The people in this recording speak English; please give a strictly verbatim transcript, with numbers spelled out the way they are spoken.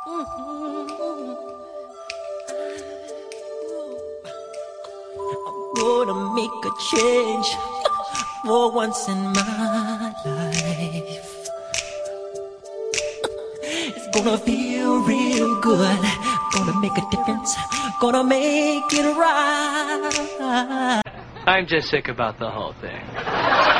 I'm gonna make a change for once in my life. It's gonna feel real good. Gonna make a difference. Gonna make it right. I'm just sick about the whole thing.